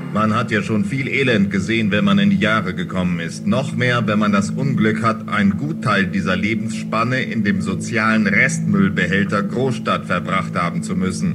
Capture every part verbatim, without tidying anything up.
Man hat ja schon viel Elend gesehen, wenn man in die Jahre gekommen ist. Noch mehr, wenn man das Unglück hat, einen Gutteil dieser Lebensspanne in dem sozialen Restmüllbehälter Großstadt verbracht haben zu müssen.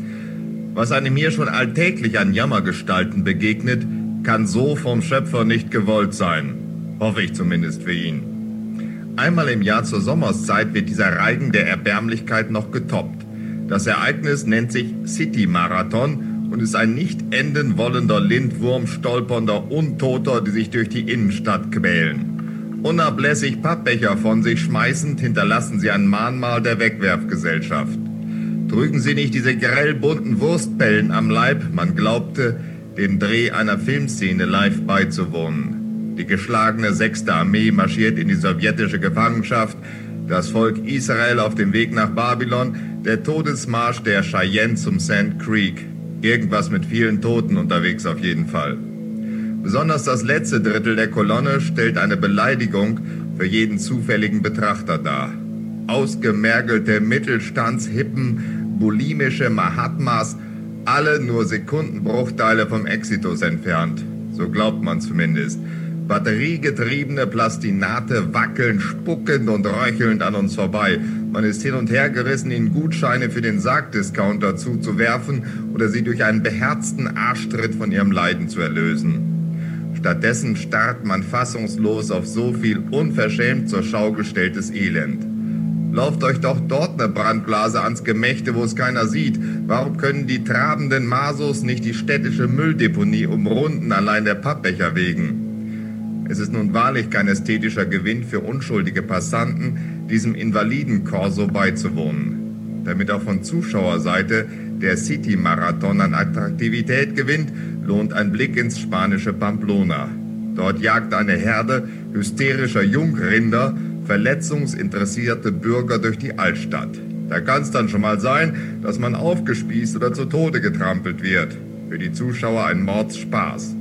Was einem hier schon alltäglich an Jammergestalten begegnet, kann so vom Schöpfer nicht gewollt sein. Hoffe ich zumindest für ihn. Einmal im Jahr zur Sommerszeit wird dieser Reigen der Erbärmlichkeit noch getoppt. Das Ereignis nennt sich City-Marathon und ist ein nicht enden wollender Lindwurm stolpernder Untoter, die sich durch die Innenstadt quälen. Unablässig Pappbecher von sich schmeißend hinterlassen sie ein Mahnmal der Wegwerfgesellschaft. Trügen sie nicht diese grell bunten Wurstbällen am Leib, man glaubte, dem Dreh einer Filmszene live beizuwohnen. Die geschlagene sechste Armee marschiert in die sowjetische Gefangenschaft, das Volk Israel auf dem Weg nach Babylon, der Todesmarsch der Cheyenne zum Sand Creek. Irgendwas mit vielen Toten unterwegs auf jeden Fall. Besonders das letzte Drittel der Kolonne stellt eine Beleidigung für jeden zufälligen Betrachter dar. Ausgemergelte Mittelstandshippen, bulimische Mahatmas, alle nur Sekundenbruchteile vom Exitus entfernt. So glaubt man zumindest. Batteriegetriebene Plastinate wackeln spuckend und röchelnd an uns vorbei. Man ist hin und her gerissen, ihnen Gutscheine für den Sargdiscounter zuzuwerfen oder sie durch einen beherzten Arschtritt von ihrem Leiden zu erlösen. Stattdessen starrt man fassungslos auf so viel unverschämt zur Schau gestelltes Elend. Lauft euch doch dort eine Brandblase ans Gemächte, wo es keiner sieht. Warum können die trabenden Masos nicht die städtische Mülldeponie umrunden, allein der Pappbecher wegen? Es ist nun wahrlich kein ästhetischer Gewinn für unschuldige Passanten, diesem Invalidenkorso beizuwohnen. Damit auch von Zuschauerseite der City-Marathon an Attraktivität gewinnt, lohnt ein Blick ins spanische Pamplona. Dort jagt eine Herde hysterischer Jungrinder verletzungsinteressierte Bürger durch die Altstadt. Da kann es dann schon mal sein, dass man aufgespießt oder zu Tode getrampelt wird. Für die Zuschauer ein Mordsspaß.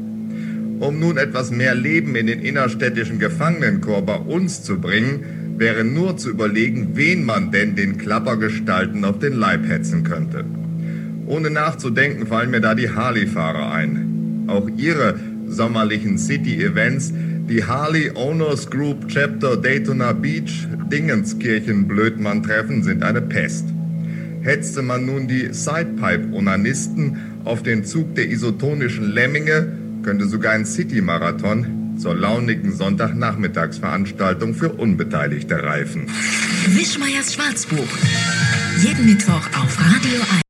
Um nun etwas mehr Leben in den innerstädtischen Gefangenenchor bei uns zu bringen, wäre nur zu überlegen, wen man denn den Klappergestalten auf den Leib hetzen könnte. Ohne nachzudenken fallen mir da die Harley-Fahrer ein. Auch ihre sommerlichen City-Events, die Harley Owners Group Chapter Daytona Beach Dingenskirchen-Blödmann-Treffen, sind eine Pest. Hetzte man nun die Sidepipe-Onanisten auf den Zug der isotonischen Lemminge, könnte sogar ein City-Marathon zur launigen Sonntagnachmittagsveranstaltung für Unbeteiligte reifen. Wischmeiers Schwarzbuch. Jeden Mittwoch auf Radio eins.